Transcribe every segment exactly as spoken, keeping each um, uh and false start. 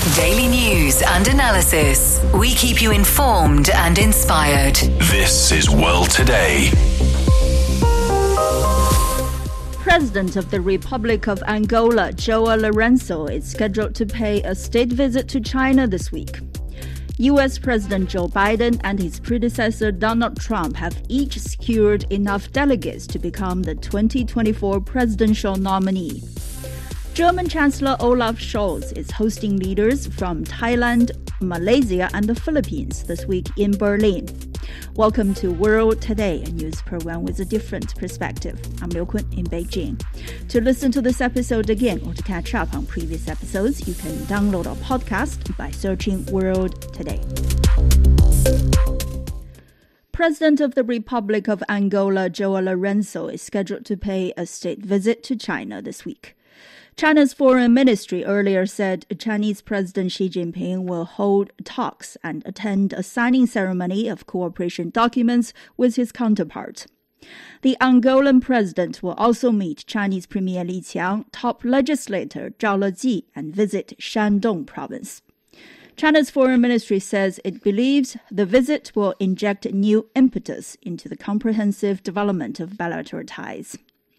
Daily news and analysis. We keep you informed and inspired. This is World Today. President of the Republic of Angola, João Lourenço, is scheduled to pay a state visit to China this week. U S President Joe Biden and his predecessor Donald Trump have each secured enough delegates to become the twenty twenty-four presidential nominee. German Chancellor Olaf Scholz is hosting leaders from Thailand, Malaysia, and the Philippines this week in Berlin. Welcome to World Today, a news program with a different perspective. I'm Liu Kun in Beijing. To listen to this episode again or to catch up on previous episodes, you can download our podcast by searching World Today. President of the Republic of Angola, João Lourenço, is scheduled to pay a state visit to China this week. China's foreign ministry earlier said Chinese President Xi Jinping will hold talks and attend a signing ceremony of cooperation documents with his counterpart. The Angolan president will also meet Chinese Premier Li Qiang, top legislator Zhao Leji, and visit Shandong province. China's foreign ministry says it believes the visit will inject new impetus into the comprehensive development of bilateral ties.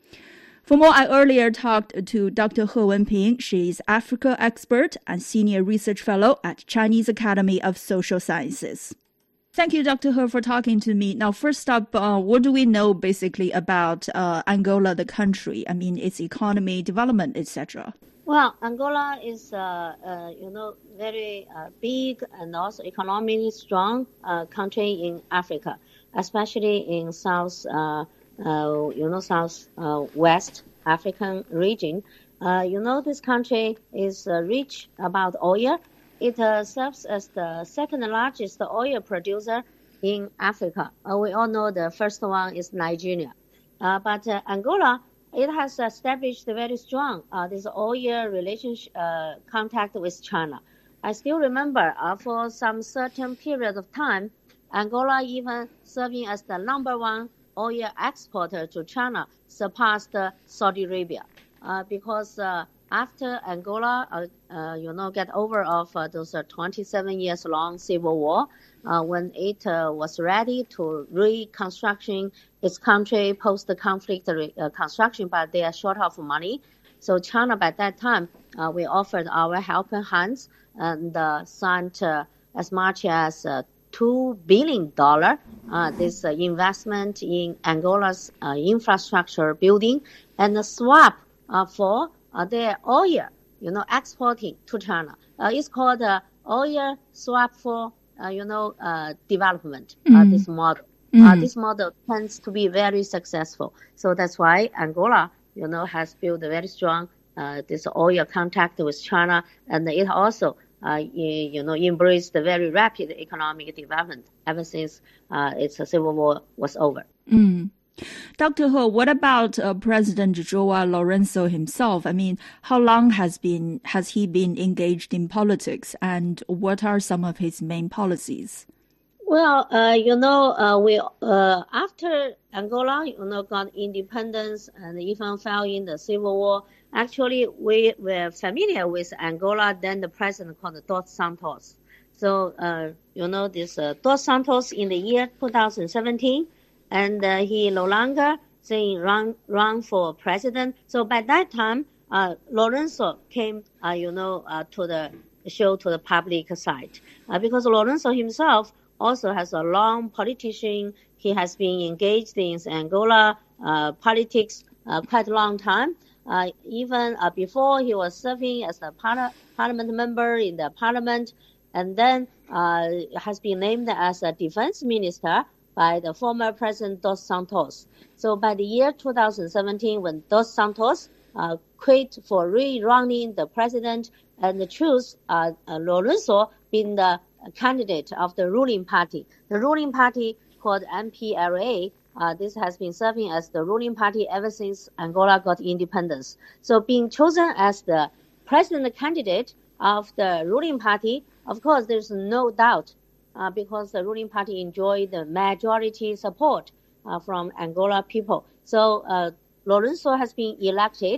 For more, I earlier talked to Doctor He Wenping. She is Africa expert and senior research fellow at Chinese Academy of Social Sciences. Thank you, Doctor He, for talking to me. Now, first up, uh, what do we know basically about uh, Angola, the country? I mean, its economy, development, et cetera. Well, Angola is, uh, uh, you know, very uh, big and also economically strong uh, country in Africa, especially in South uh Uh, you know, South uh, West African region. Uh, you know, this country is uh, rich about oil. It uh, serves as the second largest oil producer in Africa. Uh, we all know the first one is Nigeria. Uh, but uh, Angola, it has established very strong uh, this oil relationship uh, contact with China. I still remember uh, for some certain period of time, Angola even serving as the number one oil exporter to China, surpassed uh, Saudi Arabia, uh, because uh, after Angola, uh, uh, you know, get over of uh, those uh, twenty-seven years long civil war, uh, when it uh, was ready to reconstruction its country post the conflict re- uh, construction, but they are short of money. So China, by that time, uh, we offered our helping hands and uh, signed uh, as much as uh, two billion dollars uh, this uh, investment in Angola's uh, infrastructure building and the swap uh, for uh, their oil, you know, exporting to China. Uh, it's called uh, oil swap for, uh, you know, uh, development, mm. uh, this model. Mm. Uh, this model tends to be very successful. So that's why Angola, you know, has built a very strong uh, this oil contact with China, and it also Uh, you, you know, embraced the very rapid economic development ever since uh, its civil war was over. Mm. Doctor He, what about uh, President João Lourenço himself? I mean, how long has been has he been engaged in politics, and what are some of his main policies? Well, uh, you know, uh, we uh, after Angola, you know, got independence and even fell in the civil war. Actually, we were familiar with Angola, then the president called Dos Santos. So, uh, you know, this uh, Dos Santos in the year two thousand seventeen, and uh, he no longer saying run run for president. So by that time, uh, Lourenço came, uh, you know, uh, to the show to the public side, uh, because Lourenço himself also has a long politician. He has been engaged in Angola uh, politics uh, quite a long time. Uh, even uh, before he was serving as a par- parliament member in the parliament, and then uh, has been named as a defense minister by the former president Dos Santos. So by the year two thousand seventeen, when Dos Santos uh, quit for rerunning the president and chose uh, uh, Lourenço being the candidate of the ruling party, the ruling party called M P L A. Uh, this has been serving as the ruling party ever since Angola got independence. So being chosen as the president candidate of the ruling party, of course, there's no doubt uh, because the ruling party enjoyed the majority support uh, from Angola people. So uh, Lourenço has been elected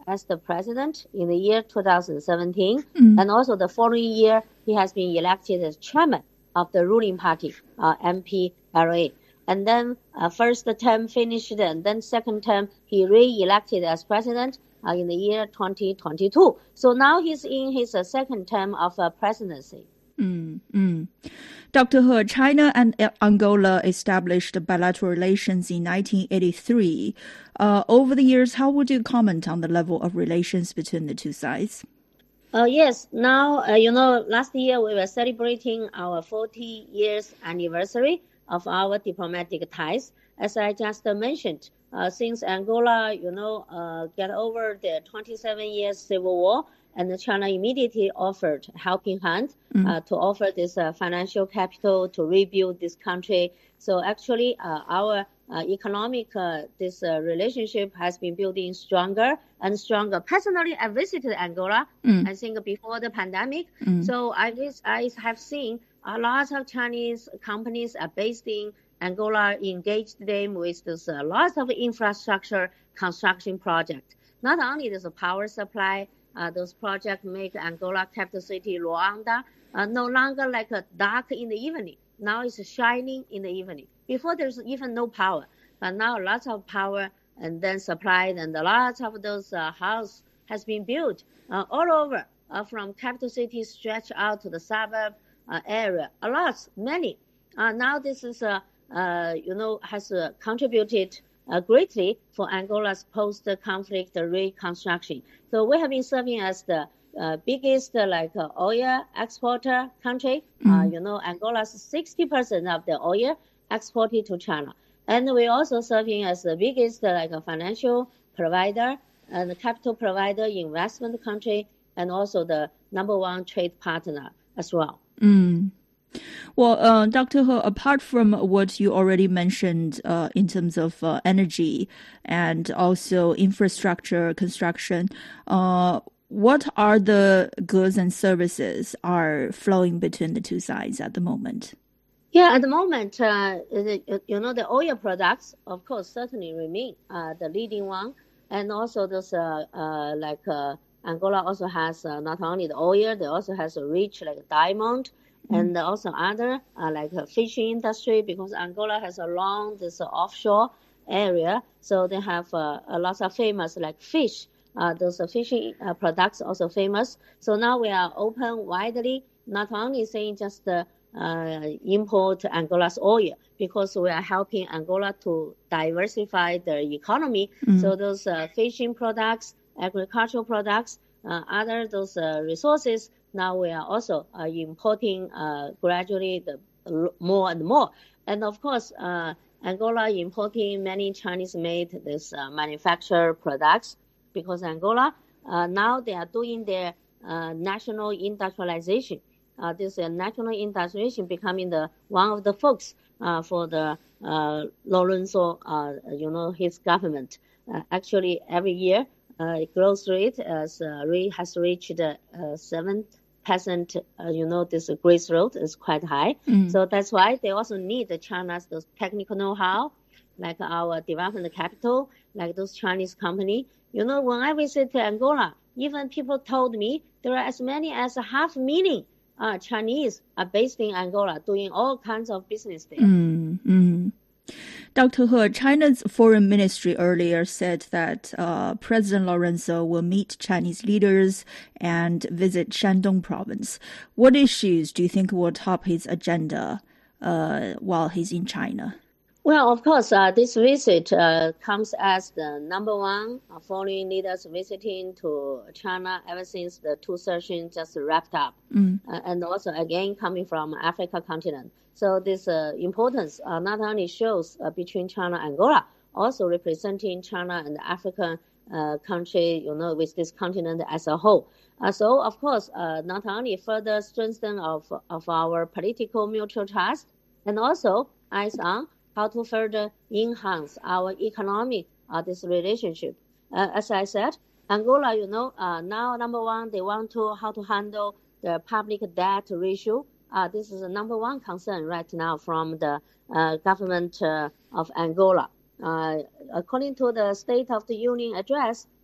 as the president in the year two thousand seventeen. Mm. And also the following year, he has been elected as chairman of the ruling party, uh, M P L A. And then uh, first term finished, and then second term, he re-elected as president uh, in the year twenty twenty-two. So now he's in his uh, second term of uh, presidency. Mm, mm. Doctor He, China and Angola established bilateral relations in nineteen eighty-three. Uh, over the years, how would you comment on the level of relations between the two sides? Uh, yes, now, uh, you know, last year we were celebrating our forty years anniversary of our diplomatic ties. As I just uh, mentioned, uh, since Angola, you know, uh, get over the twenty-seven years civil war, and China immediately offered helping hand Mm. uh, to offer this uh, financial capital to rebuild this country. So actually, uh, our uh, economic uh, this uh, relationship has been building stronger and stronger. Personally, I visited Angola. Mm. I think before the pandemic. Mm. So I vis- I have seen a lot of Chinese companies are based in Angola, engaged them with this uh, lots of infrastructure construction projects. Not only there's a power supply. Uh, those projects make Angola capital city Luanda uh, no longer like a dark in the evening. Now it's shining in the evening. Before there's even no power, but now lots of power and then supplied, and a lot of those uh, houses has been built uh, all over uh, from capital city stretch out to the suburb uh, area. A lot, many. Uh, now this is uh, uh, you know has uh, contributed Uh, greatly for Angola's post-conflict reconstruction. So we have been serving as the uh, biggest uh, like uh, oil exporter country. Mm. Uh, you know, Angola's sixty percent of the oil exported to China. And we also serving as the biggest uh, like a financial provider and the capital provider, investment country, and also the number one trade partner as well. Mm. Well, uh, Doctor He, apart from what you already mentioned uh, in terms of uh, energy and also infrastructure construction, uh, what are the goods and services are flowing between the two sides at the moment? Yeah, at the moment, uh, you know, the oil products, of course, certainly remain uh, the leading one. And also those, uh, uh, like uh, Angola also has uh, not only the oil, they also has a rich like diamond, and also other uh, like uh, fishing industry, because Angola has a long this uh, offshore area, so they have uh, a lot of famous like fish. Uh, those uh, fishing uh, products also famous. So now we are open widely, not only saying just uh, uh, import Angola's oil, because we are helping Angola to diversify their economy. Mm. So those uh, fishing products, agricultural products, uh, other those uh, resources. Now we are also uh, importing uh, gradually the more and more. And of course, uh, Angola importing many Chinese-made this uh, manufactured products, because Angola uh, now they are doing their uh, national industrialization. Uh, this uh, national industrialization becoming the one of the focus uh, for the uh, Lorenzo, uh, you know, his government. Uh, actually, every year, uh, growth rate has, uh, has reached uh, seven percent, uh, you know, this growth rate is quite high. Mm. So that's why they also need China's those technical know-how, like our development capital, like those Chinese company. You know, when I visit Angola, even people told me there are as many as a half million uh, Chinese are based in Angola doing all kinds of business there. Mm, mm. Doctor He, China's foreign ministry earlier said that uh, President Lorenzo will meet Chinese leaders and visit Shandong province. What issues do you think will top his agenda uh, while he's in China? Well, of course, uh, this visit uh, comes as the number one uh, foreign leaders visiting to China ever since the two sessions just wrapped up. Mm. Uh, and also, again, coming from Africa continent. So this uh, importance uh, not only shows uh, between China and Angola, also representing China and the African uh, country, you know, with this continent as a whole. Uh, so, of course, uh, not only further strengthen of, of our political mutual trust, and also eyes on how to further enhance our economic uh, this relationship. Uh, as I said, Angola, you know, uh, now number one, they want to how to handle the public debt ratio. Uh, this is the number one concern right now from the uh, government uh, of Angola. Uh, according to the State of the Union address,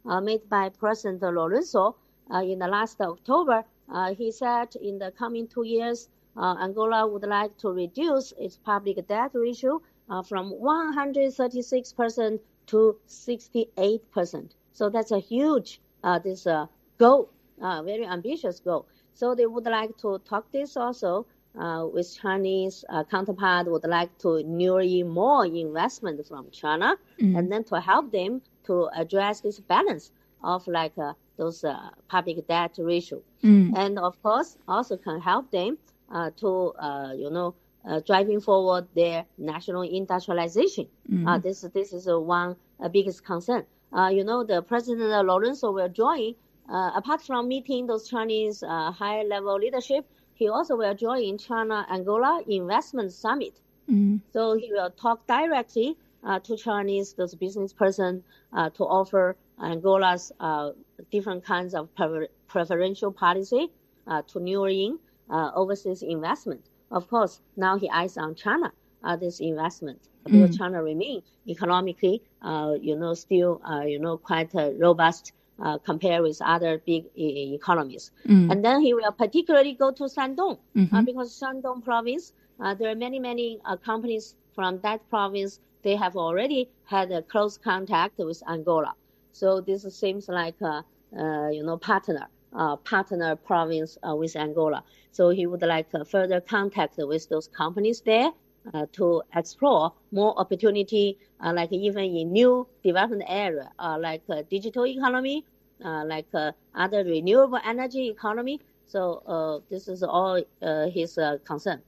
uh, made by President Lorenzo uh, in the last October. Uh, he said in the coming two years, uh, Angola would like to reduce its public debt ratio uh, from one hundred thirty-six percent to sixty-eight percent. So that's a huge uh, this uh, goal, uh, very ambitious goal. So they would like to talk this also uh, with Chinese uh, counterpart, would like to lure in more investment from China, mm. and then to help them to address this balance of like uh, those uh, public debt ratio. Mm. And of course, also can help them uh, to, uh, you know, uh, driving forward their national industrialization. Mm. Uh, this, this is uh, one uh, biggest concern. Uh, you know, the President Lorenzo will join, uh, apart from meeting those Chinese uh, high-level leadership, he also will join China-Angola Investment Summit. Mm. So he will talk directly uh, to Chinese, those business person, uh, to offer Angola's uh, different kinds of prefer- preferential policy uh, to lure in uh, overseas investment. Of course, now he eyes on China, uh, this investment. Because mm. China remain economically, uh, you know, still, uh, you know, quite uh, robust uh, compared with other big e- economies. Mm. And then he will particularly go to Shandong, mm-hmm. uh, because Shandong province, uh, there are many, many uh, companies from that province. They have already had a close contact with Angola. So this seems like a, uh, you know, partner, uh, partner province uh, with Angola. So he would like uh, further contact with those companies there. Uh, to explore more opportunity, uh, like even in new development area, uh, like uh, digital economy, uh, like uh, other renewable energy economy. So uh, this is all uh, his uh, concern.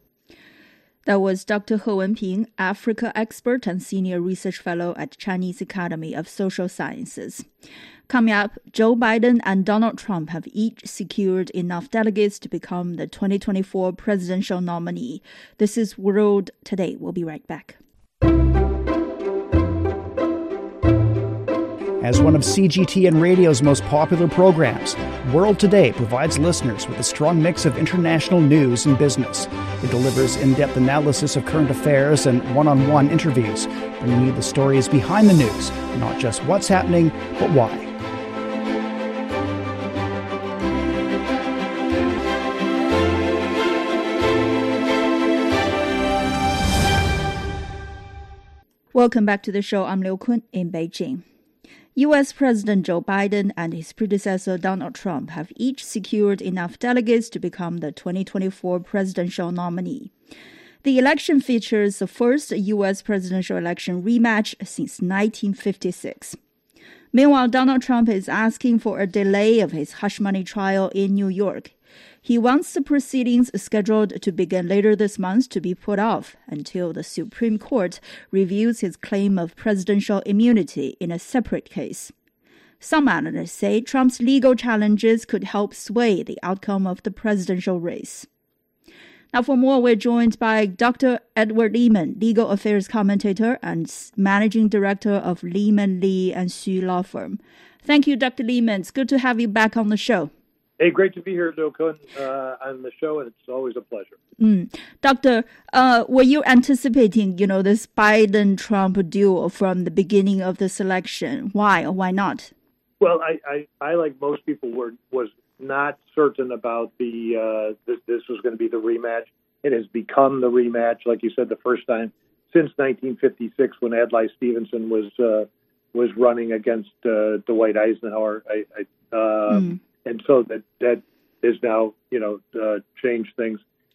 That was Doctor He Wenping, Africa expert and senior research fellow at Chinese Academy of Social Sciences. Coming up, Joe Biden and Donald Trump have each secured enough delegates to become the twenty twenty-four presidential nominee. This is World Today. We'll be right back. As one of C G T N Radio's most popular programs, World Today provides listeners with a strong mix of international news and business. It delivers in-depth analysis of current affairs and one-on-one interviews, bringing you the stories behind the news, not just what's happening, but why. Welcome back to the show. I'm Liu Kun in Beijing. U S President Joe Biden and his predecessor Donald Trump have each secured enough delegates to become the twenty twenty-four presidential nominee. The election features the first U S presidential election rematch since nineteen fifty-six. Meanwhile, Donald Trump is asking for a delay of his hush money trial in New York. He wants the proceedings scheduled to begin later this month to be put off until the Supreme Court reviews his claim of presidential immunity in a separate case. Some analysts say Trump's legal challenges could help sway the outcome of the presidential race. Now, for more, we're joined by Doctor Edward Lehman, legal affairs commentator and managing director of Lehman, Lee and Xu Law Firm. Thank you, Doctor Lehman. It's good to have you back on the show. Hey, great to be here, Liu Kun, uh, on the show, and it's always a pleasure. Mm. Doctor, uh, were you anticipating, you know, this Biden-Trump duel from the beginning of this election? Why or why not? Well, I, I, I like most people, were was not certain about the uh, this, this was going to be the rematch. It has become the rematch, like you said, the first time since nineteen fifty-six when Adlai Stevenson was uh, was running against uh, Dwight Eisenhower. I, I, uh, mm. And so that that is now, you know, uh, changed things.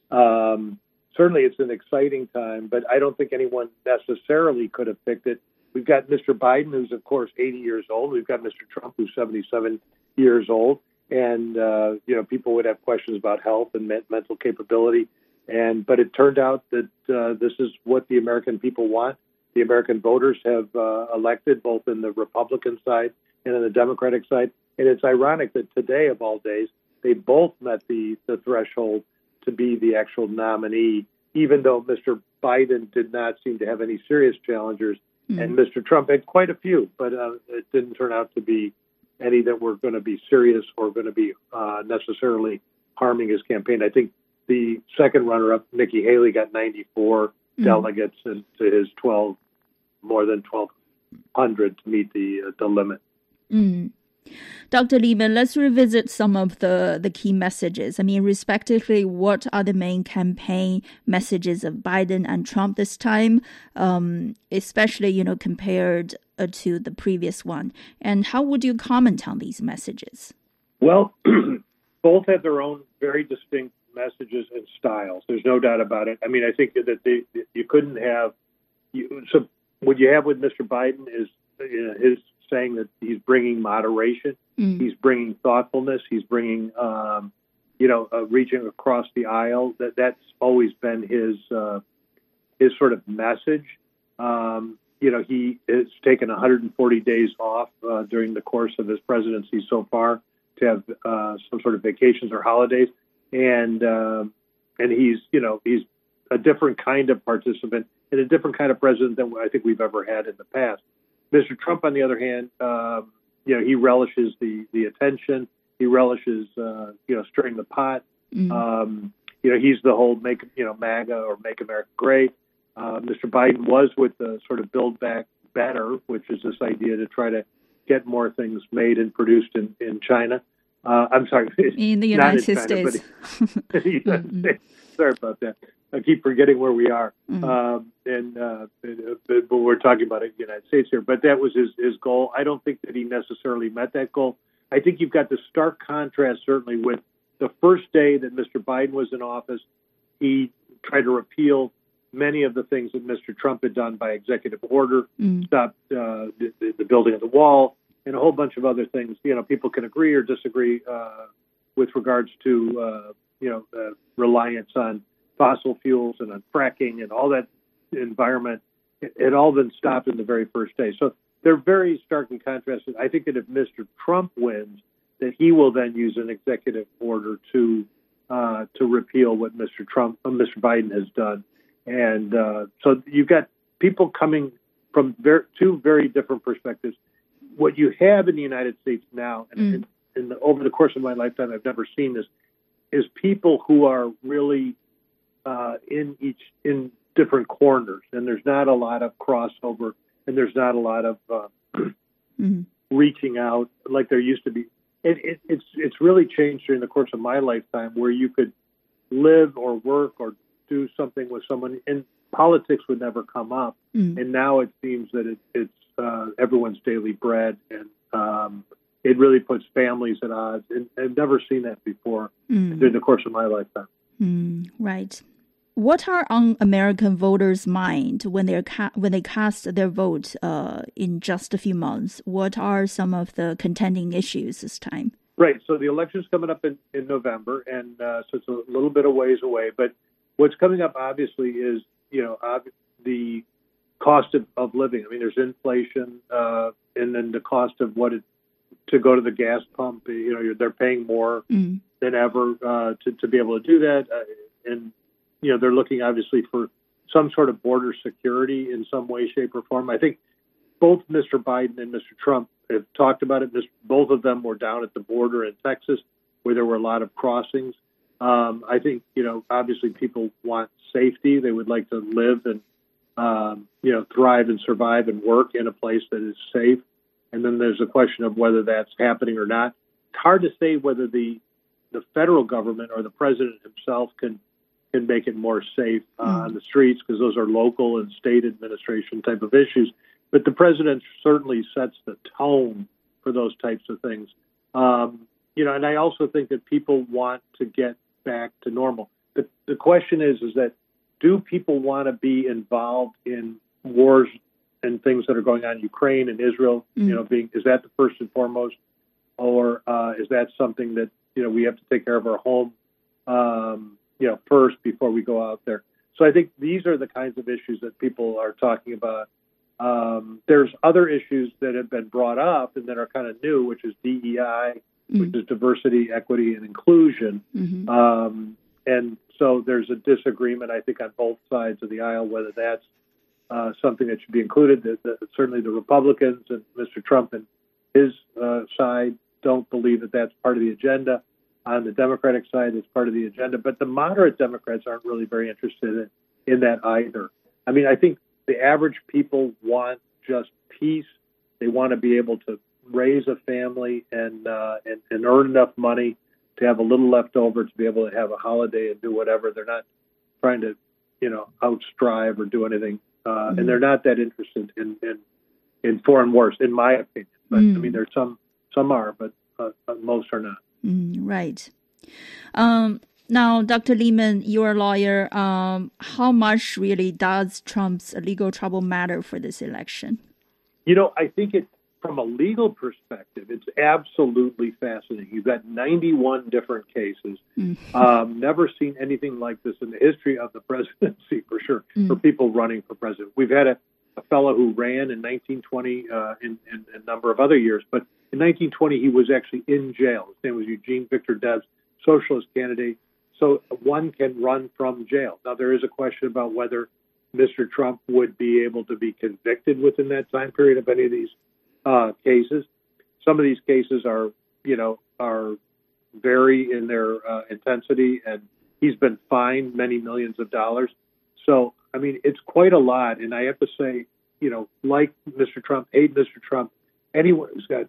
Um, certainly it's an exciting time, but I don't think anyone necessarily could have picked it. We've got Mister Biden, who's, of course, eighty years old. We've got Mister Trump, who's seventy-seven years old. And, uh, you know, people would have questions about health and me- mental capability. And but it turned out that uh, this is what the American people want. The American voters have uh, elected, both in the Republican side and in the Democratic side. And it's ironic that today, of all days, they both met the, the threshold to be the actual nominee, even though Mister Biden did not seem to have any serious challengers, mm. and Mister Trump had quite a few, but uh, it didn't turn out to be any that were going to be serious or going to be uh, necessarily harming his campaign. I think the second runner-up, Nikki Haley, got ninety-four mm. delegates and to his twelve, more than twelve hundred to meet the uh, the limit. Mm. Doctor Lehman, let's revisit some of the, the key messages. I mean, respectively, what are the main campaign messages of Biden and Trump this time, um, especially, you know, compared uh, to the previous one? And how would you comment on these messages? Well, both have their own very distinct messages and styles. There's no doubt about it. I mean, I think that they, you couldn't have, you, so what you have with Mister Biden is you know, his saying that he's bringing moderation, mm. he's bringing thoughtfulness, he's bringing, um, you know, uh, reaching across the aisle. That that's always been his uh, his sort of message. Um, you know, he has taken one hundred forty days off uh, during the course of his presidency so far to have uh, some sort of vacations or holidays, and uh, and he's you know he's a different kind of participant and a different kind of president than I think we've ever had in the past. Mister Trump, on the other hand, um, you know, he relishes the, the attention. He relishes, uh, you know, stirring the pot. Mm-hmm. Um, you know, he's the whole make, you know, MAGA or Make America Great. Uh, Mister Biden was with the sort of Build Back Better, which is this idea to try to get more things made and produced in, in China. Uh, I'm sorry. In the United in China, States. But in the United mm-hmm. States. Sorry about that. I keep forgetting where we are, mm-hmm. um, and uh, but we're talking about the United States here. But that was his, his goal. I don't think that he necessarily met that goal. I think you've got the stark contrast, certainly, with the first day that Mister Biden was in office. He tried to repeal many of the things that Mister Trump had done by executive order, mm-hmm. stopped uh, the, the building of the wall, and a whole bunch of other things. You know, people can agree or disagree uh, with regards to uh, you know uh, reliance on fossil fuels and on fracking and all that environment. It had all been stopped in the very first day. So they're very starkly contrasted. I think that if Mister Trump wins, that he will then use an executive order to uh, to repeal what Mister Trump, uh, Mister Biden has done. And uh, so you've got people coming from very, two very different perspectives. What you have in the United States now, and mm. in, in the, over the course of my lifetime, I've never seen this, is people who are really Uh, in each in different corners, and there's not a lot of crossover, and there's not a lot of uh, mm-hmm. reaching out like there used to be. It, it, it's it's really changed during the course of my lifetime, where you could live or work or do something with someone, and politics would never come up. Mm-hmm. And now it seems that it, it's uh, everyone's daily bread, and um, it really puts families at odds. And I've never seen that before mm-hmm. during the course of my lifetime. Mm, right. What are on American voters' mind when they ca- when they cast their vote uh, in just a few months? What are some of the contending issues this time? Right. So the election's coming up in, in November, and uh, so it's a little bit of ways away. But what's coming up, obviously, is you know ob- the cost of, of living. I mean, there's inflation, uh, and then the cost of what it to go to the gas pump. You know, you're, they're paying more mm. than ever uh, to to be able to do that, uh, and you know, they're looking obviously for some sort of border security in some way, shape, or form. I think both Mister Biden and Mister Trump have talked about it. Both of them were down at the border in Texas where there were a lot of crossings. Um, I think, you know, obviously people want safety. They would like to live and, um, you know, thrive and survive and work in a place that is safe. And then there's a question of whether that's happening or not. It's hard to say whether the the federal government or the president himself can can make it more safe uh, mm. on the streets, because those are local and state administration type of issues. But the president certainly sets the tone for those types of things. Um, you know, and I also think that people want to get back to normal. The, the question is, is that do people want to be involved in wars and things that are going on in Ukraine and Israel? Mm. You know, being is that the first and foremost, or uh, is that something that you know we have to take care of our home? Um, you know, first before we go out there. So I think these are the kinds of issues that people are talking about. Um, there's other issues that have been brought up and that are kind of new, which is D E I, mm-hmm. which is diversity, equity, and inclusion. Mm-hmm. Um, and so there's a disagreement, I think, on both sides of the aisle, whether that's uh, something that should be included. The, the, certainly the Republicans and Mister Trump and his uh, side don't believe that that's part of the agenda. On the Democratic side, it's part of the agenda. But the moderate Democrats aren't really very interested in, in that either. I mean, I think the average people want just peace. They want to be able to raise a family and, uh, and and earn enough money to have a little left over to be able to have a holiday and do whatever. They're not trying to, you know, outstrive or do anything. Uh, mm-hmm. And they're not that interested in, in, in foreign wars, in my opinion. But mm. I mean, there's some, some are, but uh, most are not. Mm, right. Um, now, Doctor Lehman, you're a lawyer. Um, how much really does Trump's legal trouble matter for this election? You know, I think it, from a legal perspective, it's absolutely fascinating. You've got ninety-one different cases. Mm. Um, never seen anything like this in the history of the presidency, for sure, mm. for people running for president. We've had a, a fellow who ran in nineteen twenty uh, in, in a number of other years, but in nineteen twenty, he was actually in jail. His name was Eugene Victor Debs, socialist candidate. So one can run from jail. Now, there is a question about whether Mister Trump would be able to be convicted within that time period of any of these uh, cases. Some of these cases are, you know, are vary in their uh, intensity, and he's been fined many millions of dollars. So, I mean, it's quite a lot. And I have to say, you know, like Mister Trump, hate Mister Trump, anyone who's got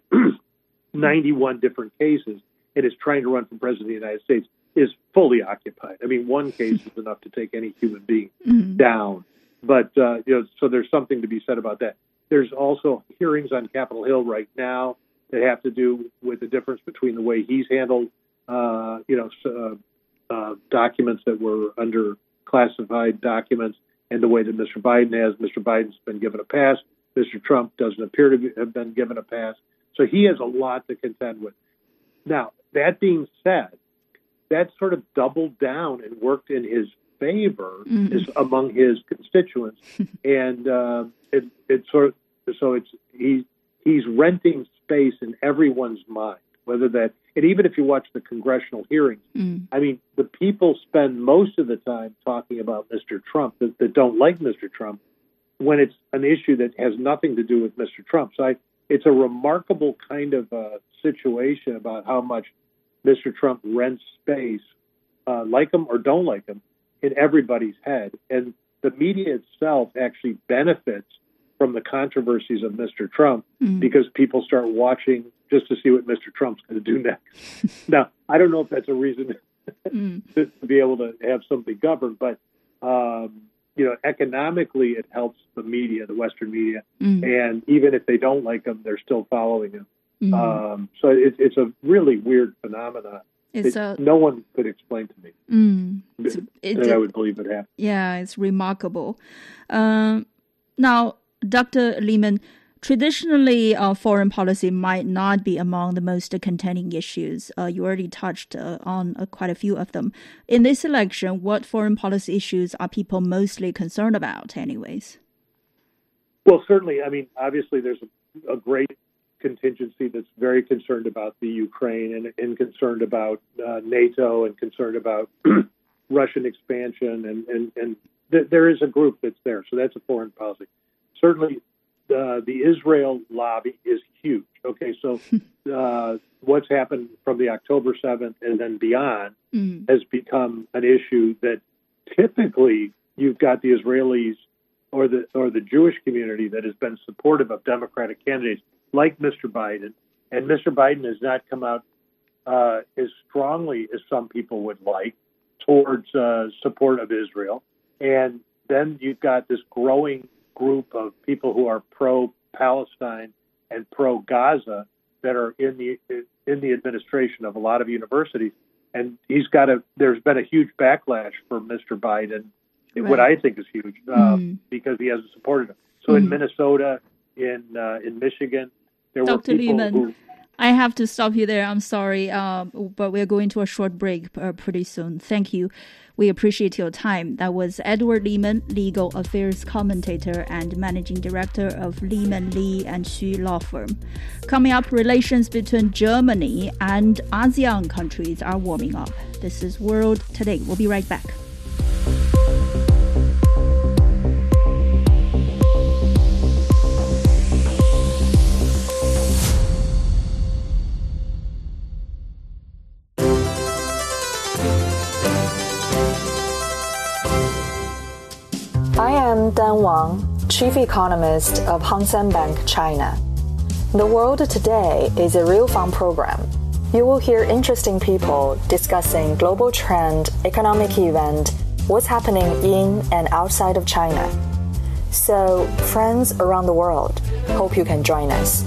ninety-one different cases and is trying to run for president of the United States is fully occupied. I mean, one case is enough to take any human being mm-hmm. down. But, uh, you know, so there's something to be said about that. There's also hearings on Capitol Hill right now that have to do with the difference between the way he's handled, uh, you know, uh, uh, documents that were under classified documents and the way that Mister Biden has. Mister Biden's been given a pass. Mister Trump doesn't appear to be, have been given a pass. So he has a lot to contend with. Now, that being said, that sort of doubled down and worked in his favor mm-hmm. is among his constituents, and uh, it, it's sort of so it's he he's renting space in everyone's mind. Whether that, and even if you watch the congressional hearings, mm. I mean, the people spend most of the time talking about Mister Trump that, that don't like Mister Trump when it's an issue that has nothing to do with Mister Trump. So I, it's a remarkable kind of uh, situation about how much Mister Trump rents space, uh, like him or don't like him, in everybody's head. And the media itself actually benefits from the controversies of Mister Trump mm. because people start watching just to see what Mister Trump's going to do next. Now, I don't know if that's a reason mm. to, to be able to have something governed, but, um, you know, economically it helps the media, the Western media. Mm. And even if they don't like him, they're still following him. Mm. Um, so it, it's a really weird phenomenon. It's a, no one could explain to me. Mm, it, and I would believe it happened. Yeah, it's remarkable. Um, now, Doctor Lehman, traditionally, uh, foreign policy might not be among the most contending issues. Uh, you already touched uh, on uh, quite a few of them. In this election, what foreign policy issues are people mostly concerned about anyways? Well, certainly, I mean, obviously there's a, a great contingency that's very concerned about the Ukraine and, and concerned about uh, NATO and concerned about Russian expansion. And, and, and th- there is a group that's there. So that's a foreign policy. Certainly, uh, the Israel lobby is huge. Okay, so uh, what's happened from the October seventh and then beyond mm. has become an issue that typically you've got the Israelis or the or the Jewish community that has been supportive of Democratic candidates like Mister Biden, and Mister Biden has not come out uh, as strongly as some people would like towards uh, support of Israel. And then you've got this growing group of people who are pro-Palestine and pro-Gaza that are in the in the administration of a lot of universities. And he's got a. There's been a huge backlash for Mister Biden, right. What I think is huge, uh, mm. because he hasn't supported him. So mm. in Minnesota, in uh, in Michigan, there Doctor were people Lehman, who. I have to stop you there. I'm sorry, um, but we're going to a short break uh, pretty soon. Thank you. We appreciate your time. That was Edward Lehman, legal affairs commentator and managing director of Lehman, Lee and Xu law firm. Coming up, relations between Germany and ASEAN countries are warming up. This is World Today. We'll be right back. I am Dan Wang, Chief Economist of Hang Seng Bank, China. The World Today is a real fun program. You will hear interesting people discussing global trend, economic event, what's happening in and outside of China. So, friends around the world, hope you can join us.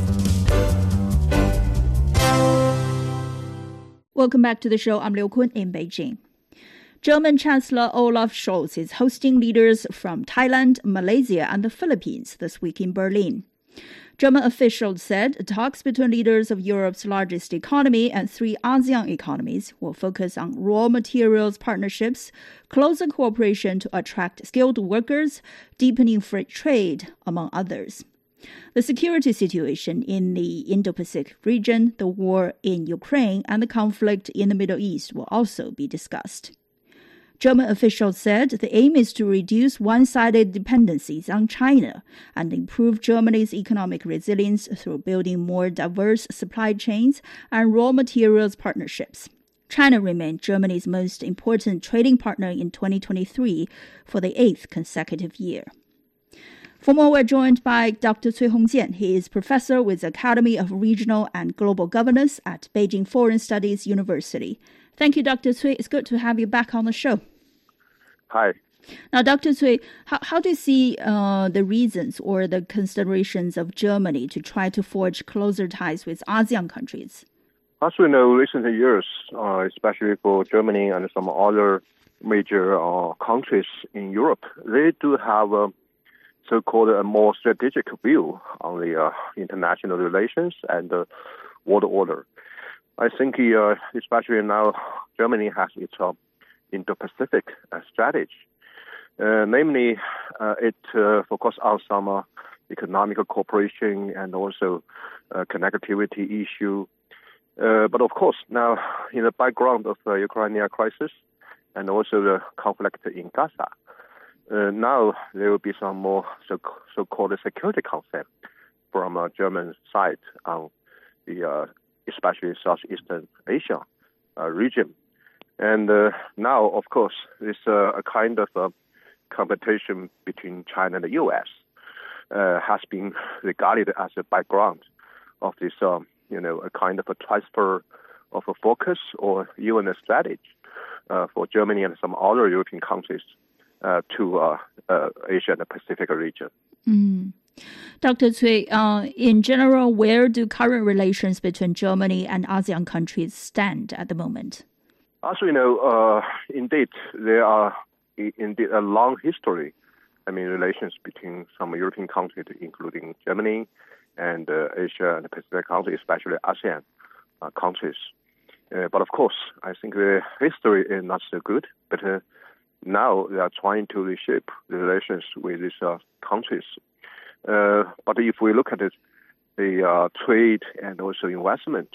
Welcome back to the show. I'm Liu Kun in Beijing. German Chancellor Olaf Scholz is hosting leaders from Thailand, Malaysia, and the Philippines this week in Berlin. German officials said talks between leaders of Europe's largest economy and three ASEAN economies will focus on raw materials partnerships, closer cooperation to attract skilled workers, deepening free trade, among others. The security situation in the Indo-Pacific region, the war in Ukraine, and the conflict in the Middle East will also be discussed. German officials said the aim is to reduce one-sided dependencies on China and improve Germany's economic resilience through building more diverse supply chains and raw materials partnerships. China remained Germany's most important trading partner in twenty twenty-three for the eighth consecutive year. For more, we're joined by Doctor Cui Hongjian. He is professor with the Academy of Regional and Global Governance at Beijing Foreign Studies University. Thank you, Doctor Cui. It's good to have you back on the show. Hi. Now, Doctor Cui, how, how do you see uh, the reasons or the considerations of Germany to try to forge closer ties with ASEAN countries? As we know, recent years, uh, especially for Germany and some other major uh, countries in Europe, they do have a so-called a more strategic view on the uh, international relations and the world order. I think, uh, especially now, Germany has its uh, Indo-Pacific uh, strategy. Uh, namely, uh, it uh, focuses on some uh, economic cooperation and also uh, connectivity issue. Uh, but of course, now in the background of the Ukrainian crisis and also the conflict in Gaza, uh, now there will be some more so- so-called security concern from uh, German side on the uh, especially Southeastern Asia uh, region. And uh, now, of course, there's uh, a kind of uh, competition between China and the U S uh, has been regarded as a background of this, um, you know, a kind of a transfer of a focus or even a strategy uh, for Germany and some other European countries uh, to uh, uh, Asia and the Pacific region. Mm. Doctor Cui, uh, in general, where do current relations between Germany and ASEAN countries stand at the moment? As we know, uh, indeed, there are indeed a long history, I mean, relations between some European countries, including Germany and uh, Asia and the Pacific countries, especially ASEAN uh, countries. Uh, but of course, I think the history is not so good, but uh, now they are trying to reshape the relations with these uh, countries. Uh, but if we look at it, the uh, trade and also investment,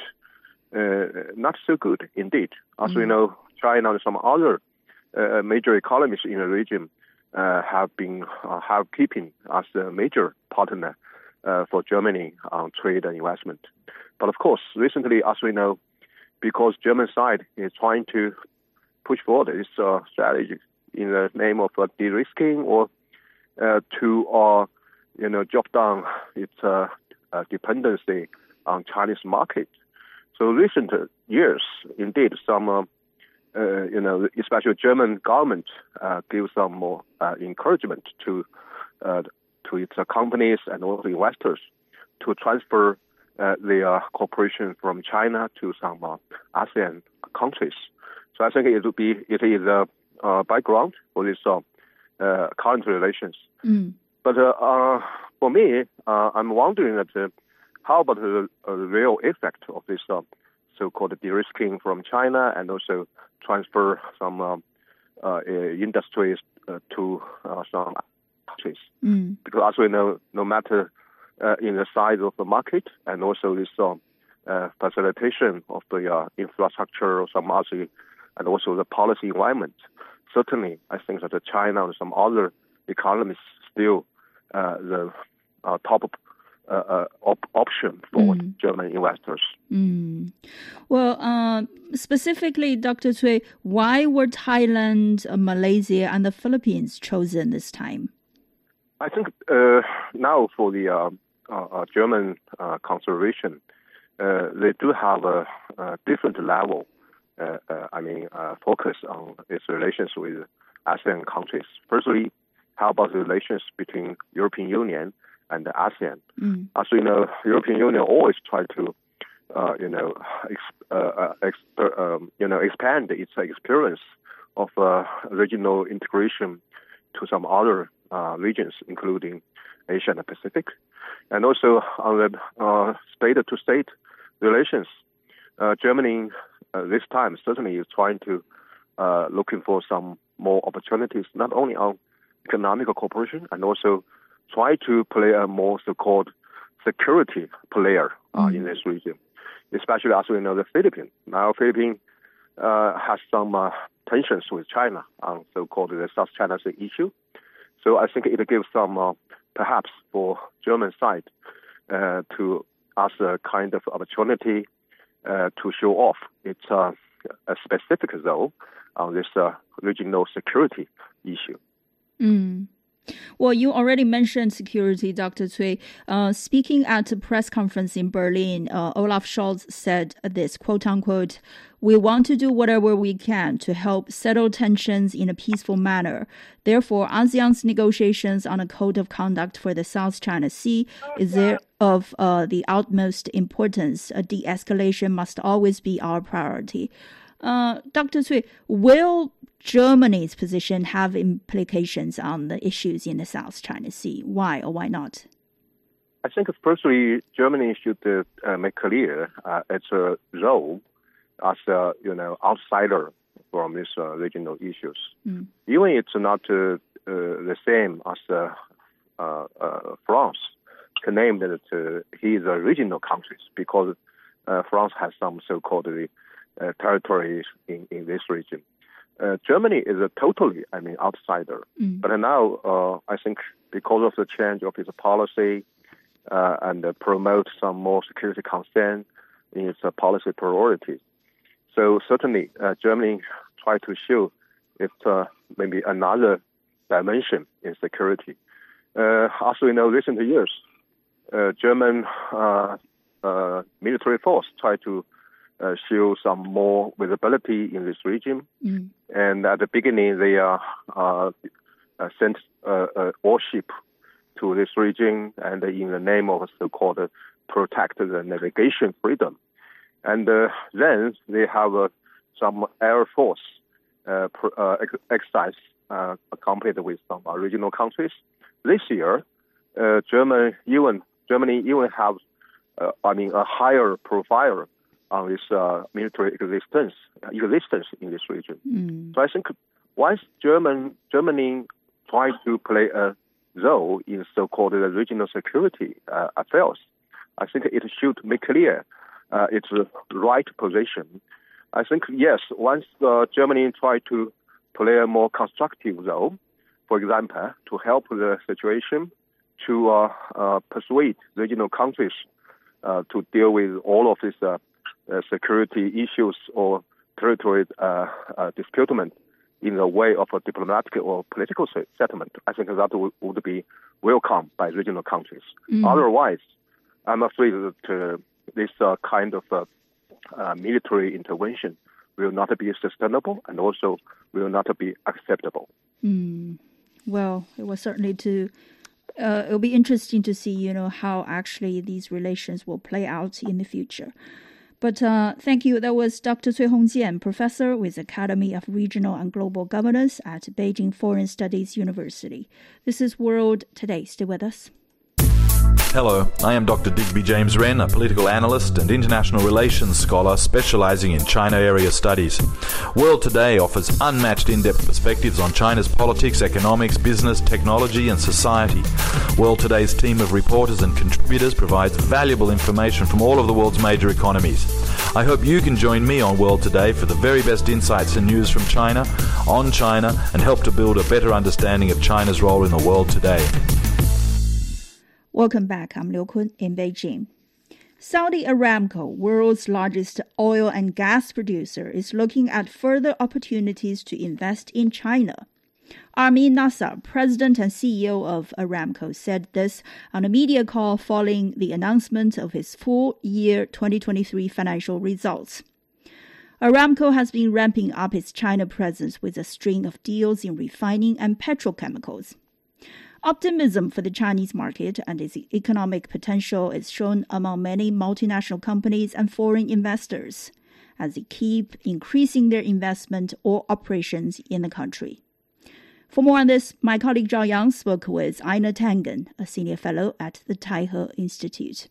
Uh, not so good indeed. As mm. we know, China and some other uh, major economies in the region uh, have been uh, have keeping as a major partner uh, for Germany on trade and investment. But of course, recently, as we know, because German side is trying to push forward this uh, strategy in the name of uh, de-risking or uh, to uh, you know drop down its uh, uh, dependency on Chinese market. So recent years, indeed, some, uh, uh, you know, especially German government uh, gives some more uh, encouragement to uh, to its uh, companies and also investors to transfer uh, their cooperation from China to some uh, ASEAN countries. So I think it would be it is a uh, background for this uh, uh, current relations. Mm. But uh, uh, for me, uh, I'm wondering that. Uh, How about the uh, real effect of this uh, so-called de-risking from China and also transfer some um, uh, industries uh, to uh, some countries? Mm. Because as we know, no matter uh, in the size of the market and also this uh, uh, facilitation of the uh, infrastructure or some other, and also the policy environment, certainly I think that China and some other economies still uh, the uh, top Uh, uh, op- option for mm. German investors. Mm. Well, uh, specifically, Doctor Cui, why were Thailand, uh, Malaysia, and the Philippines chosen this time? I think uh, now for the uh, uh, uh, German uh, consideration, uh, they do have a, a different level. Uh, uh, I mean, uh, focus on its relations with ASEAN countries. Firstly, how about the relations between European Union and the ASEAN? Mm. As we know, European Union always try to, uh, you know, ex, uh, ex, um, you know, expand its experience of uh, regional integration to some other uh, regions, including Asia and the Pacific, and also on the uh, state-to-state relations. Uh, Germany uh, this time certainly is trying to uh, looking for some more opportunities, not only on economic cooperation, and also try to play a more so-called security player uh, mm-hmm. in this region, especially as we know the Philippines. Now, Philippines uh, has some uh, tensions with China on so-called the South China Sea issue. So I think it gives some, uh, perhaps for German side, uh, to as a kind of opportunity uh, to show off its uh, a specific role on this uh, regional security issue. Mm. Well, you already mentioned security, Doctor Cui. Uh, speaking at a press conference in Berlin, uh, Olaf Scholz said this, quote unquote, "We want to do whatever we can to help settle tensions in a peaceful manner. Therefore, ASEAN's negotiations on a code of conduct for the South China Sea is there of uh, the utmost importance. A de-escalation must always be our priority." Uh, Doctor Cui, will Germany's position have implications on the issues in the South China Sea? Why or why not? I think, firstly, Germany should uh, make clear uh, its uh, role as a you know outsider from these uh, regional issues. Mm. Even it's not uh, uh, the same as uh, uh, uh, France claimed that uh, he is a regional country, because uh, France has some so-called uh, territories in, in this region. Uh, Germany is a totally, I mean, outsider. Mm. But now, uh, I think because of the change of its policy uh, and uh, promote some more security concern in its uh, policy priorities. So certainly, uh, Germany try to show it uh, maybe another dimension in security. Uh, as we know, recent years, uh, German uh, uh, military force try to uh, show some more visibility in this region. Mm. And at the beginning, they uh, uh, sent uh, a warship to this region, and in the name of so-called uh, protect the navigation freedom. And uh, then they have uh, some air force uh, pr- uh, ex- exercise uh, accompanied with some uh, regional countries. This year, uh, Germany even Germany even have, uh, I mean, a higher profile on this uh, military existence uh, existence in this region. Mm. So I think once German Germany try to play a role in so-called uh, regional security uh, affairs, I think it should make clear uh, its right position. I think, yes, once uh, Germany try to play a more constructive role, for example, to help the situation, to uh, uh, persuade regional countries uh, to deal with all of these uh, uh, security issues or territory uh, uh, disputment in the way of a diplomatic or political settlement, I think that w- would be welcomed by regional countries. Mm. Otherwise, I'm afraid that uh, this uh, kind of uh, uh, military intervention will not be sustainable and also will not be acceptable. Mm. Well, it was certainly to. Uh, it'll be interesting to see, you know, how actually these relations will play out in the future. But uh, thank you. That was Doctor Cui Hongjian, professor with Academy of Regional and Global Governance at Beijing Foreign Studies University. This is World Today. Stay with us. Hello, I am Doctor Digby James Wren, a political analyst and international relations scholar specializing in China area studies. World Today offers unmatched in-depth perspectives on China's politics, economics, business, technology and society. World Today's team of reporters and contributors provides valuable information from all of the world's major economies. I hope you can join me on World Today for the very best insights and news from China, on China, and help to build a better understanding of China's role in the world today. Welcome back. I'm Liu Kun in Beijing. Saudi Aramco, world's largest oil and gas producer, is looking at further opportunities to invest in China. Amin Nasser, president and C E O of Aramco, said this on a media call following the announcement of his full year twenty twenty-three financial results. Aramco has been ramping up its China presence with a string of deals in refining and petrochemicals. Optimism for the Chinese market and its economic potential is shown among many multinational companies and foreign investors as they keep increasing their investment or operations in the country. For more on this, my colleague Zhao Yang spoke with Ina Tangen, a senior fellow at the Taihe Institute.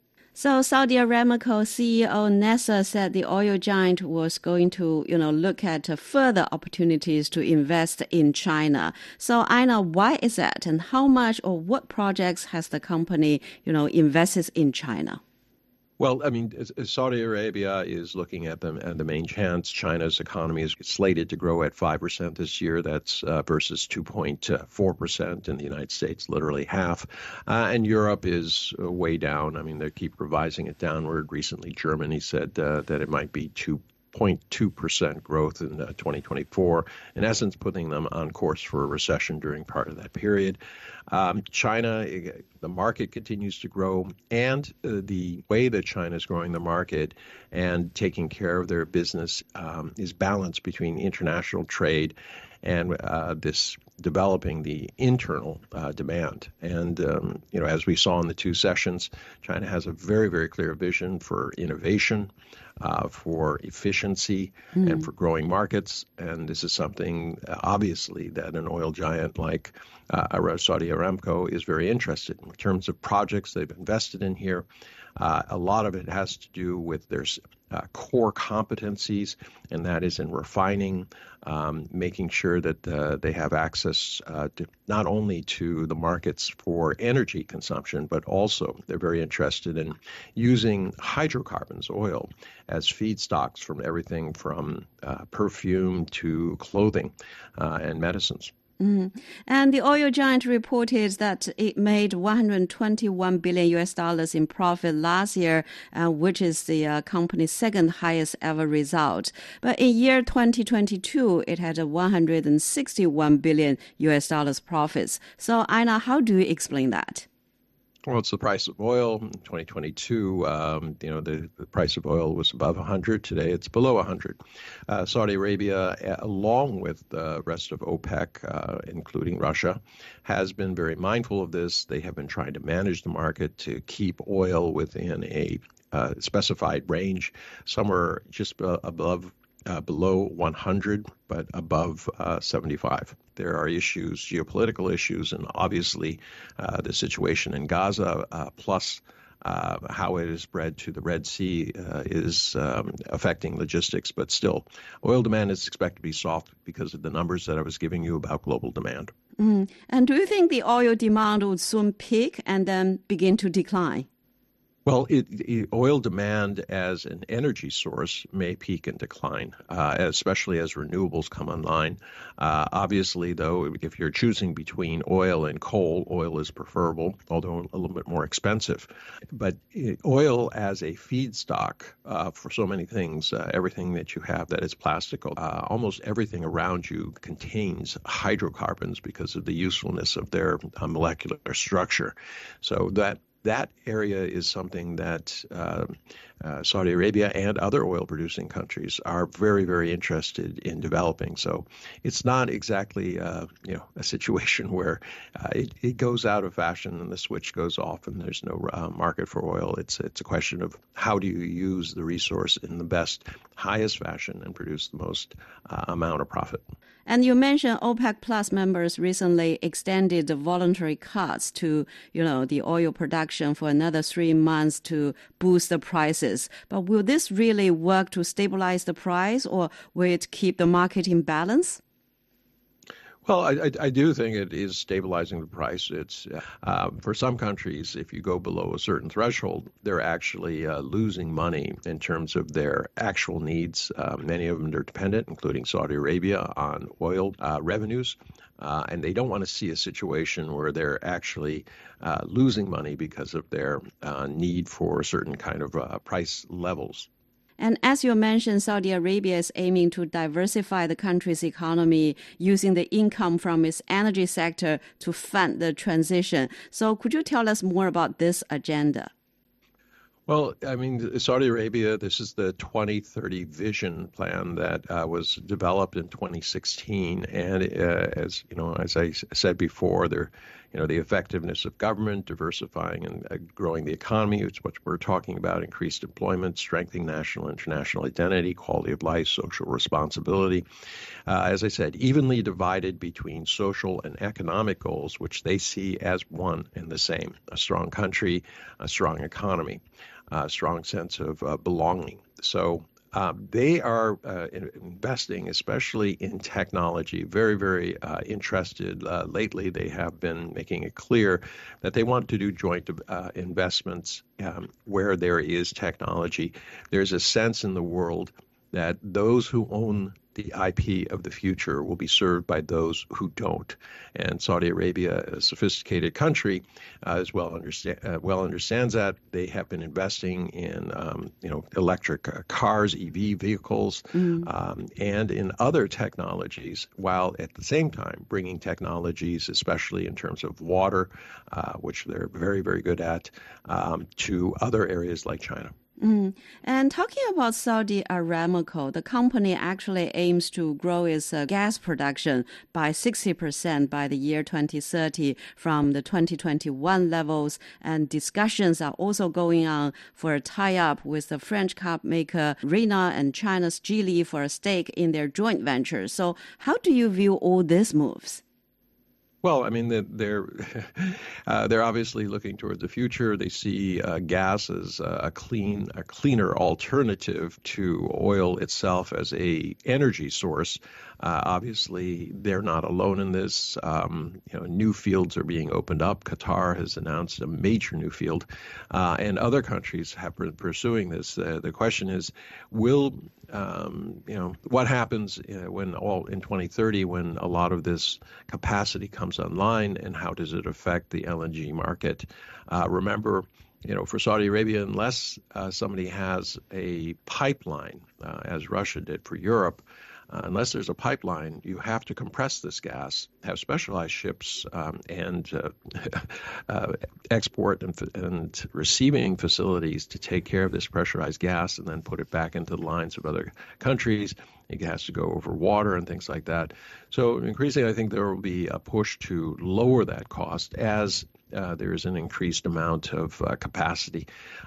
So Saudi Aramco C E O Nasser said the oil giant was going to, you know, look at further opportunities to invest in China. So Ina, why is that, and how much or what projects has the company, you know, invested in China? Well, I mean, Saudi Arabia is looking at them and the main chance. China's economy is slated to grow at five percent this year. That's uh, versus two point four percent in the United States, literally half. Uh, and Europe is uh, way down. I mean, they keep revising it downward. Recently, Germany said uh, that it might be two zero point two percent growth in uh, twenty twenty-four, in essence putting them on course for a recession during part of that period. Um, China, the market continues to grow, and uh, the way that China is growing the market and taking care of their business um, is balanced between international trade and uh, this developing the internal uh, demand. And, um, you know, as we saw in the two sessions, China has a very, very clear vision for innovation, uh, for efficiency, mm. and for growing markets. And this is something, uh, obviously, that an oil giant like uh, Saudi Aramco is very interested in. In terms of projects they've invested in here, uh, a lot of it has to do with their uh, core competencies, and that is in refining, um, making sure that uh, they have access uh, to not only to the markets for energy consumption, but also they're very interested in using hydrocarbons, oil, as feedstocks from everything from uh, perfume to clothing uh, and medicines. Mm. And the oil giant reported that it made one hundred twenty-one billion U S dollars in profit last year, uh, which is the uh, company's second highest ever result. But in year twenty twenty-two, it had a one hundred sixty-one billion U S dollars profits. So, Ina, how do you explain that? Well, it's the price of oil. In twenty twenty-two, um, you know, the, the price of oil was above one hundred. Today, it's below one hundred. Uh, Saudi Arabia, along with the rest of OPEC, uh, including Russia, has been very mindful of this. They have been trying to manage the market to keep oil within a uh, specified range, somewhere just above Uh, below one hundred, but above uh, seventy-five. There are issues, geopolitical issues, and obviously uh, the situation in Gaza, uh, plus uh, how it is spread to the Red Sea uh, is um, affecting logistics. But still, oil demand is expected to be soft because of the numbers that I was giving you about global demand. Mm. And do you think the oil demand would soon peak and then begin to decline? Well, it, it, oil demand as an energy source may peak and decline, uh, especially as renewables come online. Uh, obviously, though, if you're choosing between oil and coal, oil is preferable, although a little bit more expensive. But it, oil as a feedstock uh, for so many things, uh, everything that you have that is plastic, uh, almost everything around you contains hydrocarbons because of the usefulness of their uh, molecular structure. So that That area is something that uh, uh, Saudi Arabia and other oil-producing countries are very, very interested in developing. So it's not exactly uh, you know a situation where uh, it, it goes out of fashion and the switch goes off and there's no uh, market for oil. It's it's a question of how do you use the resource in the best, highest fashion and produce the most uh, amount of profit. And you mentioned OPEC Plus members recently extended the voluntary cuts to, you know, the oil production for another three months to boost the prices. But will this really work to stabilize the price, or will it keep the market in balance? Well, I, I, I do think it is stabilizing the price. It's uh, for some countries, if you go below a certain threshold, they're actually uh, losing money in terms of their actual needs. Uh, many of them are dependent, including Saudi Arabia, on oil uh, revenues. Uh, and they don't want to see a situation where they're actually uh, losing money because of their uh, need for certain kind of uh, price levels. And as you mentioned, Saudi Arabia is aiming to diversify the country's economy using the income from its energy sector to fund the transition. So could you tell us more about this agenda? Well, I mean, Saudi Arabia, this is the twenty thirty vision plan that uh, was developed in twenty sixteen. And uh, as you know, as I said before, there, you know, the effectiveness of government, diversifying and uh, growing the economy, which is what we're talking about, increased employment, strengthening national and international identity, quality of life, social responsibility. Uh, as I said, evenly divided between social and economic goals, which they see as one and the same: a strong country, a strong economy, a strong sense of uh, belonging. So um, they are uh, investing, especially in technology, very, very uh, interested. Uh, lately, they have been making it clear that they want to do joint uh, investments um, where there is technology. There's a sense in the world that those who own the I P of the future will be served by those who don't. And Saudi Arabia, a sophisticated country, uh, as well understand uh, well understands that. They have been investing in um, you know electric uh, cars, E V vehicles, mm. um, and in other technologies, while at the same time bringing technologies, especially in terms of water, uh, which they're very very good at, um, to other areas like China. Mm. And talking about Saudi Aramco, the company actually aims to grow its uh, gas production by sixty percent by the year twenty thirty from the twenty twenty-one levels. And discussions are also going on for a tie-up with the French car maker Renault and China's Geely for a stake in their joint venture. So how do you view all these moves? Well, I mean, they're uh, they're obviously looking toward the future. They see uh, gas as a clean, a cleaner alternative to oil itself as a energy source. Uh, obviously, they're not alone in this. Um, you know, new fields are being opened up. Qatar has announced a major new field, uh, and other countries have been pursuing this. Uh, the question is, will um, you know what happens uh, when all in twenty thirty when a lot of this capacity comes online, and how does it affect the L N G market? Uh, remember, you know, for Saudi Arabia, unless uh, somebody has a pipeline, uh, as Russia did for Europe, uh, unless there's a pipeline, you have to compress this gas, have specialized ships, um, and uh, uh, export and, and receiving facilities to take care of this pressurized gas and then put it back into the lines of other countries. It has to go over water and things like that. So increasingly, I think there will be a push to lower that cost as uh, there is an increased amount of uh, capacity.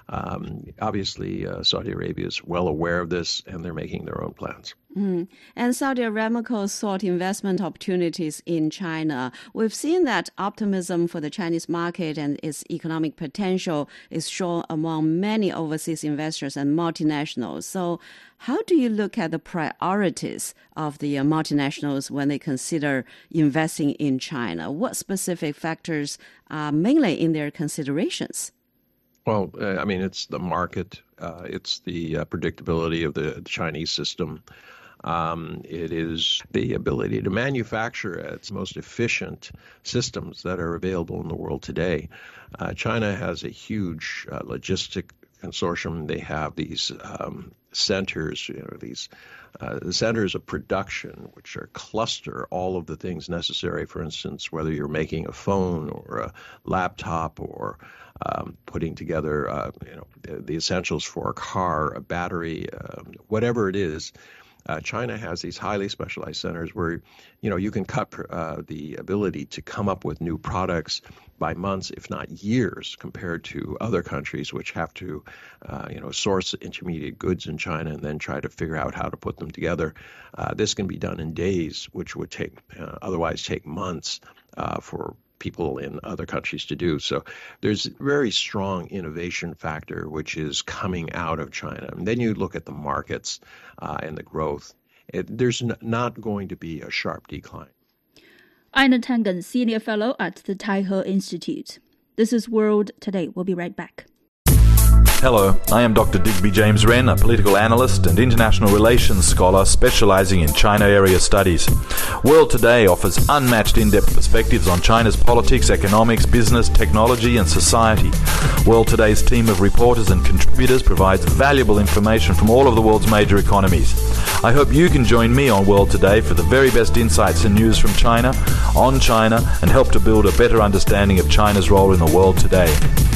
Um, obviously, uh, Saudi Arabia is well aware of this, and they're making their own plans. Mm. And Saudi Aramco sought investment opportunities in China. We've seen that optimism for the Chinese market and its economic potential is shown among many overseas investors and multinationals. So how do you look at the priorities of the uh, multinationals when they consider investing in China? What specific factors are mainly in their considerations? Well, uh, I mean, it's the market. Uh, it's the uh, predictability of the Chinese system. Um, it is the ability to manufacture its most efficient systems that are available in the world today. Uh, China has a huge uh, logistic consortium. They have these um, centers, you know, these uh, centers of production, which are cluster all of the things necessary. For instance, whether you're making a phone or a laptop or um, putting together, uh, you know, the, the essentials for a car, a battery, uh, whatever it is. Uh, China has these highly specialized centers where, you know, you can cut uh, the ability to come up with new products by months, if not years, compared to other countries which have to, uh, you know, source intermediate goods in China and then try to figure out how to put them together. Uh, this can be done in days, which would take uh, otherwise take months uh, for people in other countries to do. So there's a very strong innovation factor which is coming out of China. And then you look at the markets uh, and the growth. It, there's n- not going to be a sharp decline. Ina Tangen, Senior Fellow at the Taihe Institute. This is World Today. We'll be right back. Hello, I am Doctor Digby James Wren, a political analyst and international relations scholar specializing in China area studies. World Today offers unmatched in-depth perspectives on China's politics, economics, business, technology and society. World Today's team of reporters and contributors provides valuable information from all of the world's major economies. I hope you can join me on World Today for the very best insights and news from China, on China, and help to build a better understanding of China's role in the world today.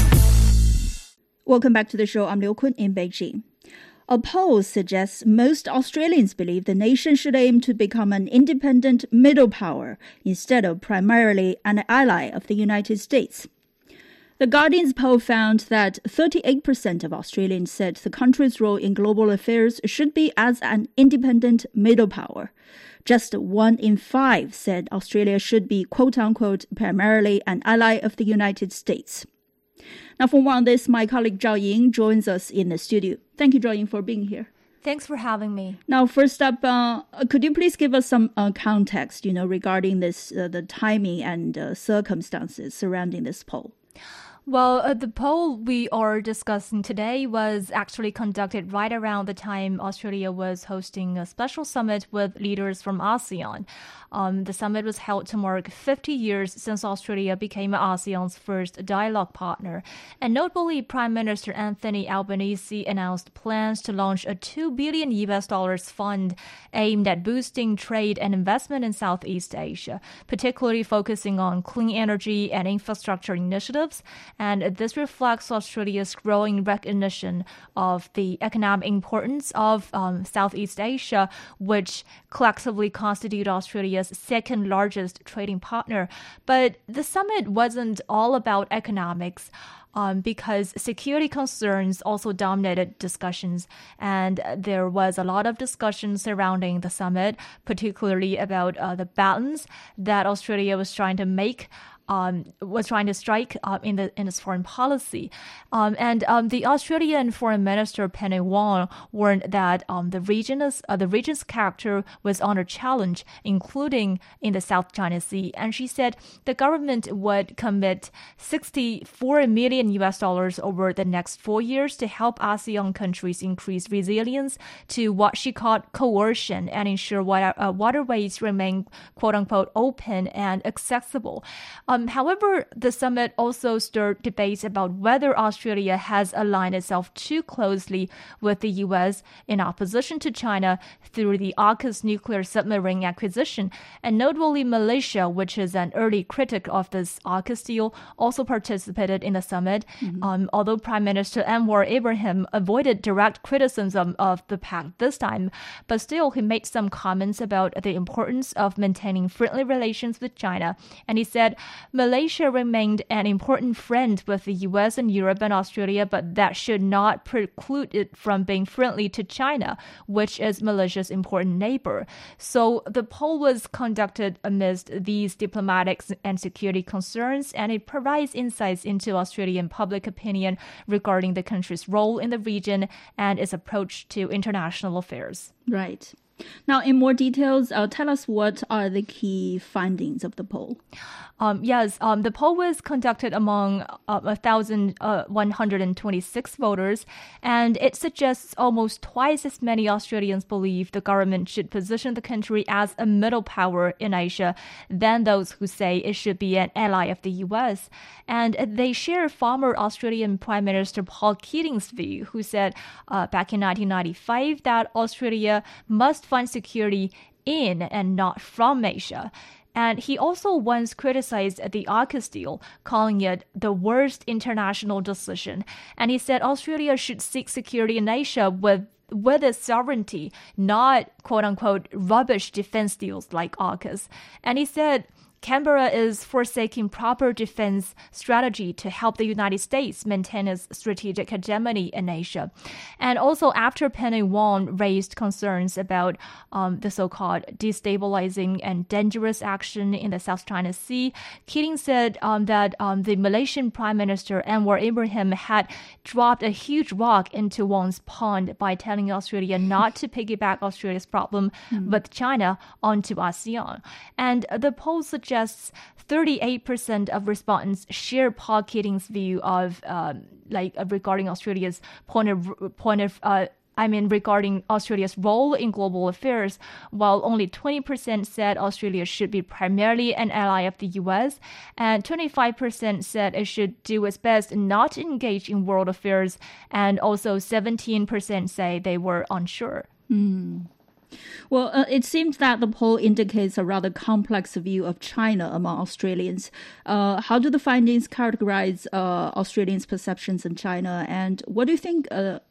Welcome back to the show. I'm Liu Kun in Beijing. A poll suggests most Australians believe the nation should aim to become an independent middle power instead of primarily an ally of the United States. The Guardian's poll found that thirty-eight percent of Australians said the country's role in global affairs should be as an independent middle power. Just one in five said Australia should be, quote-unquote, primarily an ally of the United States. Now, for more on this, my colleague Zhao Ying joins us in the studio. Thank you, Zhao Ying, for being here. Thanks for having me. Now, first up, uh, could you please give us some uh, context, you know, regarding this, uh, the timing and uh, circumstances surrounding this poll? Well, uh, the poll we are discussing today was actually conducted right around the time Australia was hosting a special summit with leaders from ASEAN. Um, the summit was held to mark fifty years since Australia became ASEAN's first dialogue partner. And notably, Prime Minister Anthony Albanese announced plans to launch a two billion U S dollars fund aimed at boosting trade and investment in Southeast Asia, particularly focusing on clean energy and infrastructure initiatives. And this reflects Australia's growing recognition of the economic importance of um, Southeast Asia, which collectively constitute Australia's second largest trading partner. But the summit wasn't all about economics. Um, because security concerns also dominated discussions, and there was a lot of discussion surrounding the summit, particularly about uh, the balance that Australia was trying to make Um, was trying to strike uh, in the in its foreign policy, um, and um, the Australian Foreign Minister Penny Wong warned that um, the region's uh, the region's character was under challenge, including in the South China Sea. And she said the government would commit sixty-four million U S dollars over the next four years to help ASEAN countries increase resilience to what she called coercion and ensure water, uh, waterways remain quote unquote open and accessible. Um, However, the summit also stirred debates about whether Australia has aligned itself too closely with the U S in opposition to China through the AUKUS nuclear submarine acquisition. And notably, Malaysia, which is an early critic of this AUKUS deal, also participated in the summit. Mm-hmm. Um, although Prime Minister Anwar Ibrahim avoided direct criticism of the pact this time, but still he made some comments about the importance of maintaining friendly relations with China. And he said, Malaysia remained an important friend with the U S and Europe and Australia, but that should not preclude it from being friendly to China, which is Malaysia's important neighbor. So the poll was conducted amidst these diplomatic and security concerns, and it provides insights into Australian public opinion regarding the country's role in the region and its approach to international affairs. Right. Now, in more details, uh, tell us what are the key findings of the poll. Um, yes, um, the poll was conducted among uh, one thousand one hundred twenty-six voters, and it suggests almost twice as many Australians believe the government should position the country as a middle power in Asia than those who say it should be an ally of the U S. And they share former Australian Prime Minister Paul Keating's view, who said uh, back in nineteen ninety-five that Australia must find security in and not from Asia. And he also once criticized the AUKUS deal, calling it the worst international decision. And he said Australia should seek security in Asia with with its sovereignty, not quote-unquote rubbish defense deals like AUKUS. And he said Canberra is forsaking proper defense strategy to help the United States maintain its strategic hegemony in Asia. And also, after Penny Wong raised concerns about um, the so-called destabilizing and dangerous action in the South China Sea, Keating said um, that um, the Malaysian Prime Minister Anwar Ibrahim had dropped a huge rock into Wong's pond by telling Australia not to piggyback Australia's problem mm. with China onto ASEAN. And the poll suggests suggests thirty-eight percent of respondents share Paul Keating's view of, um, like, uh, regarding Australia's point of, point of, uh, I mean, regarding Australia's role in global affairs, while only twenty percent said Australia should be primarily an ally of the U S, and twenty-five percent said it should do its best not to engage in world affairs, and also seventeen percent say they were unsure. Mm. Well, uh, it seems that the poll indicates a rather complex view of China among Australians. Uh, how do the findings categorize uh, Australians' perceptions in China, and what do you think uh,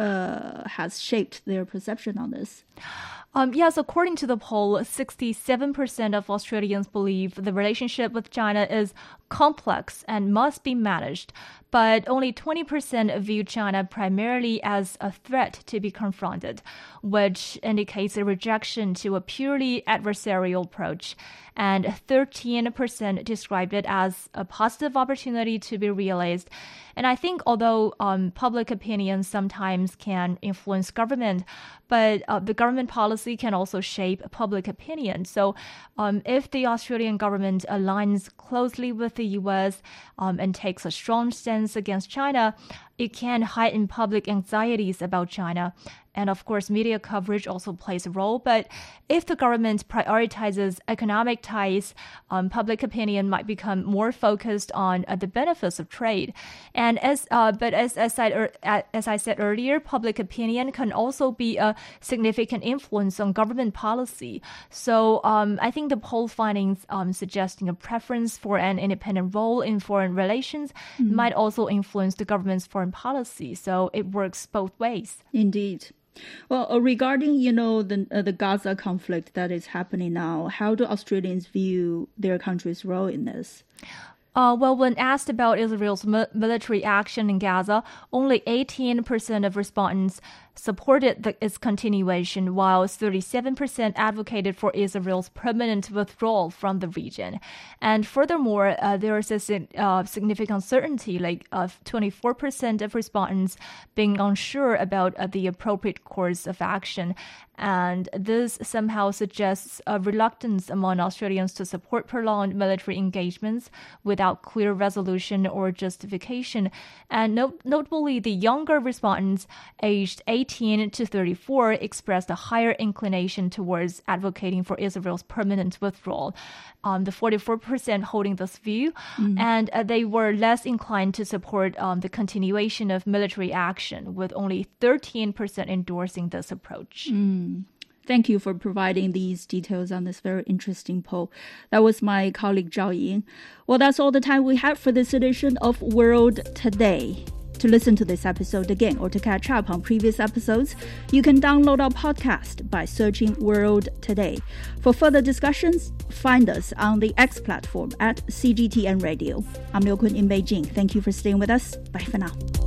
uh, has shaped their perception on this? Um, yes, according to the poll, sixty-seven percent of Australians believe the relationship with China is complex and must be managed, but only twenty percent view China primarily as a threat to be confronted, which indicates a rejection to a purely adversarial approach. And thirteen percent described it as a positive opportunity to be realized. And I think although um, public opinion sometimes can influence government, but uh, the government policy can also shape public opinion. So um, if the Australian government aligns closely with the U S um, and takes a strong stance against China, it can heighten public anxieties about China. And of course, media coverage also plays a role. But if the government prioritizes economic ties, um, public opinion might become more focused on uh, the benefits of trade. And as uh, but as as I er, as I said earlier, public opinion can also be a significant influence on government policy. So um, I think the poll findings um, suggesting a preference for an independent role in foreign relations mm-hmm. might also influence the government's foreign policy. So it works both ways. Indeed. Well, uh, regarding, you know, the uh, the Gaza conflict that is happening now, how do Australians view their country's role in this? Uh, well, when asked about Israel's mi- military action in Gaza, only eighteen percent of respondents supported the, its continuation, while thirty-seven percent advocated for Israel's permanent withdrawal from the region. And furthermore, uh, there is a uh, significant uncertainty, like uh, twenty-four percent of respondents being unsure about uh, the appropriate course of action. And this somehow suggests a reluctance among Australians to support prolonged military engagements without clear resolution or justification. And not- notably, the younger respondents, aged eighteen to thirty-four, expressed a higher inclination towards advocating for Israel's permanent withdrawal. Um, the forty-four percent holding this view, mm-hmm. and uh, they were less inclined to support um, the continuation of military action, with only thirteen percent endorsing this approach. Mm. Thank you for providing these details on this very interesting poll. That was my colleague Zhao Ying. Well, that's all the time we have for this edition of World Today. To listen to this episode again or to catch up on previous episodes, you can download our podcast by searching World Today. For further discussions, find us on the X platform at C G T N Radio. I'm Liu Kun in Beijing. Thank you for staying with us. Bye for now.